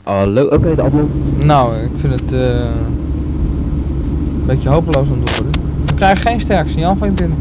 Hallo, oké, de appel. Nou, ik vind het een beetje hopeloos om te worden. We krijgen geen sterk signaal van je binnen.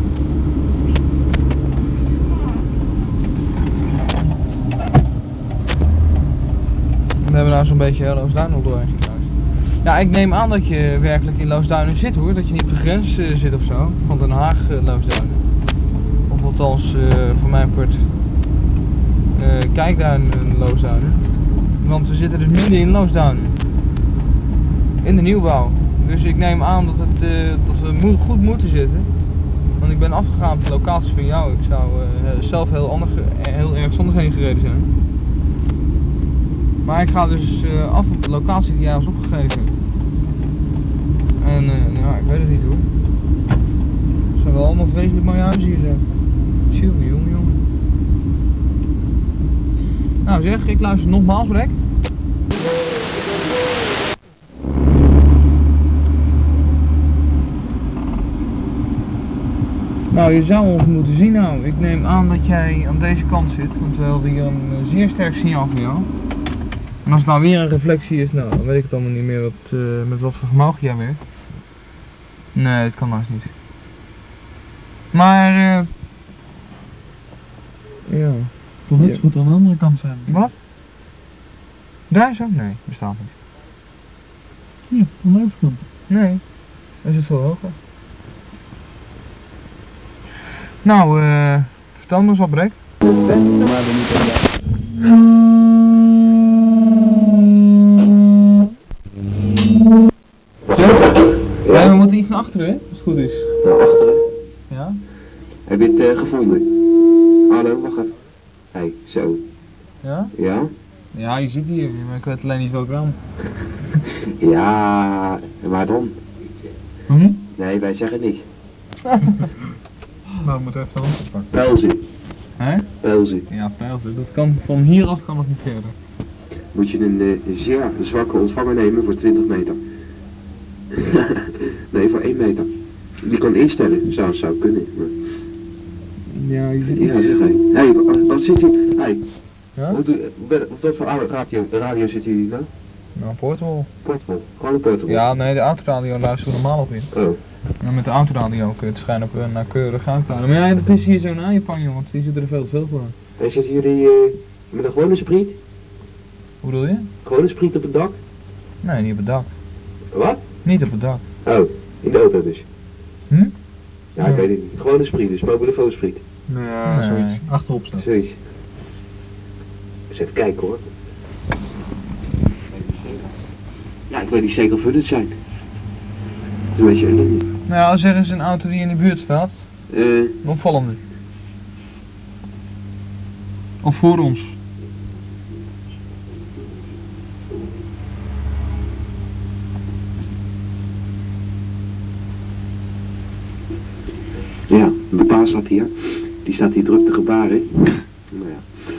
We hebben nou zo'n beetje Loosduinen al doorheen gekruist. Ja, ik neem aan dat je werkelijk in Loosduinen zit hoor. Dat je niet op de grens zit of zo. Van Den Haag Loosduinen. Of althans voor mijn part Kijkduinen Loosduinen. Want we zitten dus midden in Loosduinen. In de nieuwbouw. Dus ik neem aan dat we goed moeten zitten. Want ik ben afgegaan op de locatie van jou. Ik zou zelf heel erg anders heen gereden zijn. Maar ik ga dus af op de locatie die jij was opgegeven. En nou, ik weet het niet hoor. Het zijn wel allemaal vreselijk mooie huizen hier zo. Tjonge, jongen. Nou zeg, ik luister nogmaals, Brek. Nou, je zou ons moeten zien nou. Ik neem aan dat jij aan deze kant zit, want we hadden hier een zeer sterk signaal van jou. En als het nou weer een reflectie is, nou, dan weet ik het allemaal niet meer met wat voor vermogen jij werkt. Nee, dat kan nou eens niet. Maar, ja. Toch net zo goed aan de andere kant zijn. Wat? Daar zo? Nee, bestaat niet. Ja, aan de overkant. Nee, is het veel hoger. Nou, vertel me eens wat, Brek. Ja, we moeten iets naar achteren, hè? Als het goed is. Naar achteren. Ja? Heb je het gevonden? Hallo, wacht even. Hey, zo. Ja? Ja? Ja, je ziet hier, maar ik weet alleen niet welk raam. Ja, maar dan? Nee, wij zeggen niks. Nou, we moeten even de hand pakken. Pijlzie. Hè? Pijlzie. Ja, pijltje. Dat kan, van hieraf kan het niet verder. Moet je een zeer zwakke ontvanger nemen voor 20 meter. Nee, voor 1 meter. Die kan instellen, zou kunnen. Maar... Ja, je ziet Ja, zeg hé. Hé, wat zit hier? Hé. Ja? Wat voor radio zit hier nou? Nou, portable. Portable. Gewoon een portable. Ja, nee, de autoradio luisteren we normaal op in. Oh. En met de autoradio kun je het schijnen op nauwkeurig uitklaren. Maar ja, dat is hier zo na Japan, want die zitten er veel te veel voor. En zitten jullie met een gewone spriet? Hoe bedoel je? Gewone spriet op het dak? Nee, niet op het dak. Wat? Niet op het dak. Oh, in de auto dus. Hm? Ja, ik weet het niet. Gewone spriet, dus mobiele spriet. Ja, Nee. zoiets. Achterop staan. Zoiets. Eens even kijken hoor. Ja, ik weet niet zeker of hun het zijn. Dat weet je ook nog niet. Nou ja, zeg eens een auto die in de buurt staat. Een opvallende. Of voor ons. Ja, mijn pa staat hier. Die staat hier druk te gebaren. Nou ja.